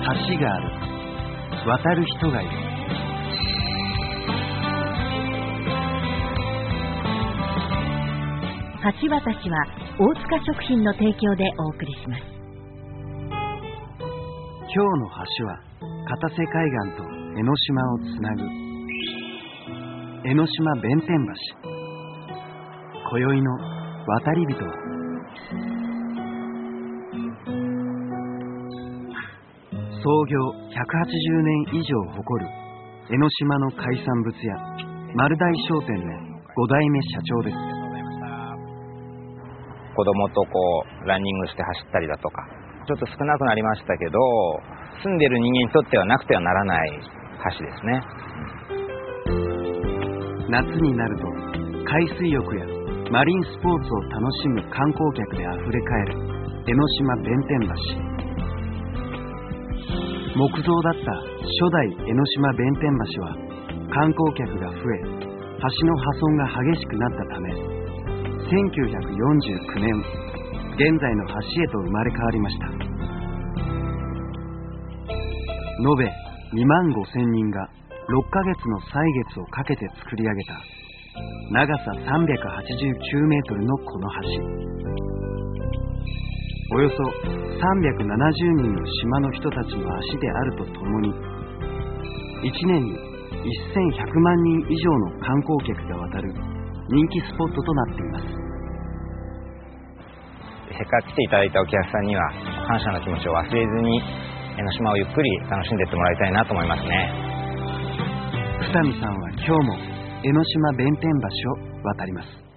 橋がある。渡る人がいる。 橋渡しは大塚食品の提供でお送りします。 今日の橋は片瀬海岸と江ノ島をつなぐ江ノ島弁天橋。今宵の渡り人は創業180年以上を誇る江ノ島の海産物屋丸大商店の5代目社長です。 子供とランニングして走ったりだとかちょっと少なくなりましたけど、住んでる人間にとってはなくてはならない橋ですね。 夏になると海水浴やマリンスポーツを楽しむ観光客であふれかえる江ノ島弁天橋。木造だった初代江ノ島弁天橋は観光客が増え、橋の破損が激しくなったため1949年現在の橋へと生まれ変わりました。延べ2万5,000人が6ヶ月の歳月をかけて作り上げた長さ389メートルのこの橋。およそ370人の島の人たちの足であるとともに、1年に1100万人以上の観光客が渡る人気スポットとなっています。 せっかく来ていただいたお客さんには感謝の気持ちを忘れずに江ノ島をゆっくり楽しんでいってもらいたいなと思いますね。 二見さんは今日も江ノ島弁天橋を渡ります。